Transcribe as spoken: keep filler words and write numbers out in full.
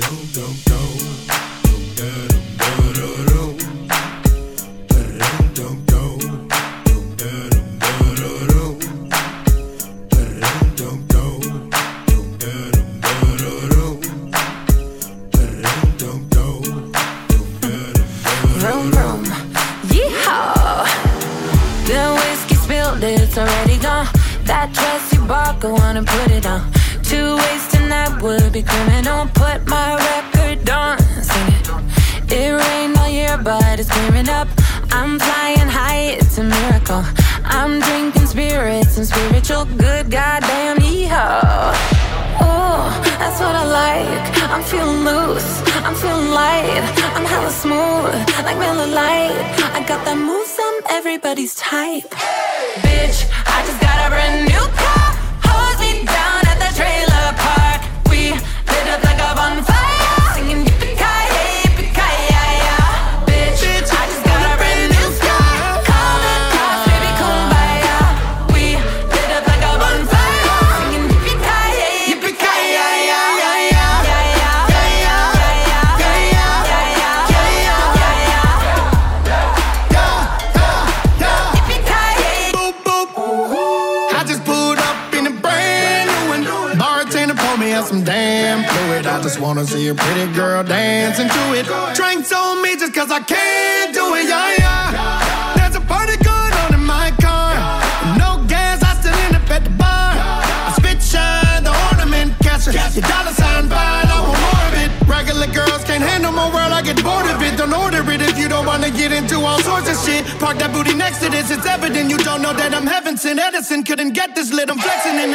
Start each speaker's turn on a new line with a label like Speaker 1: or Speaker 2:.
Speaker 1: Vroom, vroom, yeehaw. The whiskey spilled, it's already gone. That dress you bought, go on and put it on. Two ways tonight would be criminal. Put my record on, sing it. It rained all year, but it's clearing up. I'm flying high, it's a miracle. I'm drinking spirits and spiritual. Good goddamn yeehaw. Oh, that's what I like. I'm feeling loose, I'm feeling light. I'm hella smooth, like Miller Lite. I got that move, some everybody's type. Bitch, I just got a brand new car. Hose me down at the trailer park. We lit up like a bonfire, singing yippee-ki-yay, yippee-ki-yay-ya. Bitch, I just got a brand new car. Call it cops, baby, kumbaya. We lit up like a bonfire, singing yippee-ki-yay, yippee-ki-yay-ya.
Speaker 2: Some damn fluid. I just wanna see a pretty girl dance into it. Drinks on me just cause I can't do it, yeah, yeah. There's a party going on in my car. No gas, I still end up at the bar. I spit shine, the ornament catcher. Your dollar sign fine, I want more of it. Regular girls can't handle my world, I get bored of it. Don't order it if you don't wanna get into all sorts of shit. Park that booty next to this, it's evident you don't know that I'm heaven sent. Edison couldn't get this lit, I'm flexing in the